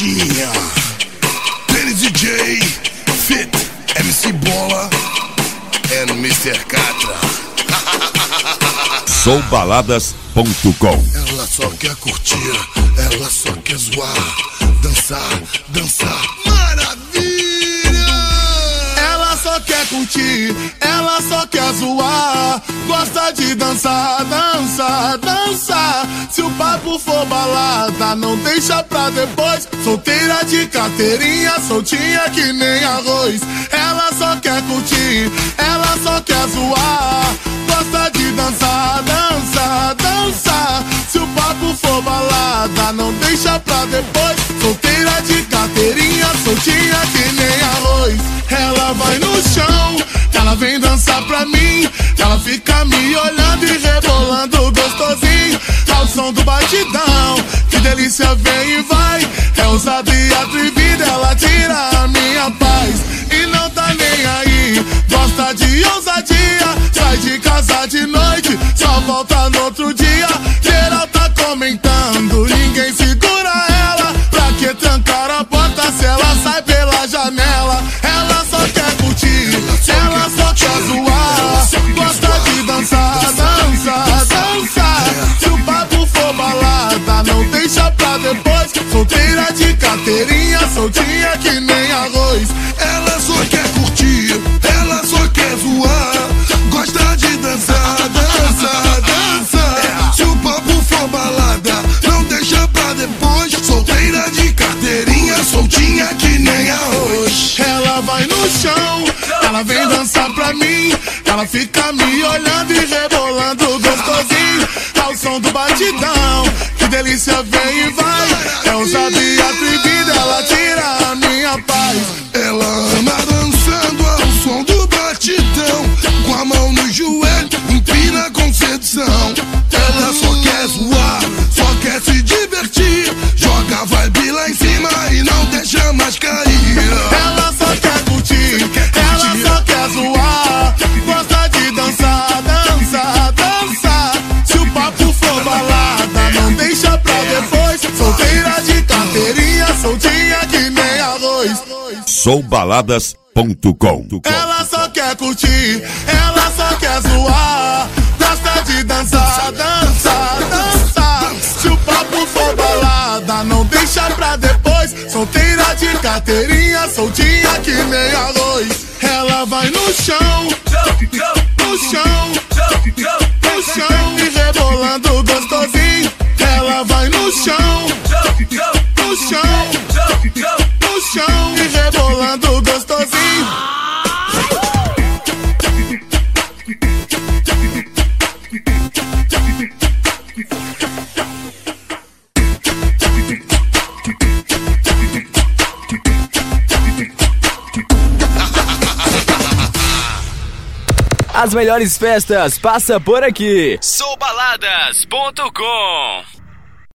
Coxinha, Dennis DJ, Fit, MC Bola and Mr. Catra. Soubaladas.com. Ela só quer curtir, ela só quer zoar, dançar, dançar, maravilha! Ela só quer curtir, ela só quer zoar, gosta de dançar, dançar, dançar. Se o papo for balada, não deixa pra depois. Solteira de carteirinha, soltinha que nem arroz. Ela só quer curtir, ela só quer zoar, gosta de dançar, dançar, dançar. Se o papo for balada, não deixa pra depois. Solteira de carteirinha, soltinha que nem arroz. Ela vai no chão, ela vem dançar pra mim. Ela fica me olhando e rebolando gostosinho ao som do batidão. Que delícia, vem e vai. É ousada e atrevida, ela tira a minha paz e não tá nem aí. Gosta de ousadia, sai de casa de noite, só volta no outro dia. Geral tá comentando, ninguém segura ela. Pra que trancar a porta se ela sai pela janela? Ela só quer curtir, ela só quer zoar, gosta de dançar, dançar, dançar. Se o papo for balada, não deixa pra depois. Solteira de carteirinha, soltinha que nem arroz. Ela só quer curtir, ela só quer zoar, gosta de dançar, dançar, dançar. Se o papo for balada, não deixa pra depois. Solteira de carteirinha, soltinha que nem arroz. Ela vai no chão, ela vem dançar pra mim. Ela fica me olhando e rebolando gostosinho ao som do batidão. Que delícia, vem e vai. É ousada e atrevida, ela tira a minha paz. Ela ama dançando ao som do batidão, com a mão no joelho, empina com sedução. Ela só quer zoar, só quer se divertir, joga a vibe lá em cima e não deixa mais cair. Ela só quer curtir, ela só quer zoar, gosta de dançar, dançar, dançar. Se o papo for balada, não deixa pra depois. Solteira de carteirinha, soltinha que nem arroz. Soubaladas.com. Ela só quer curtir, ela só quer zoar, gosta de dançar, dançar, dançar. Se o papo for balada, não deixa pra depois. Solteira de carteirinha, soltinha que nem arroz. Ela vai no chão, no chão, no chão e rebolando gostosinho. Ela vai no chão, no chão, no chão e rebolando gostosinho. As melhores festas passa por aqui. Soubaladas.com.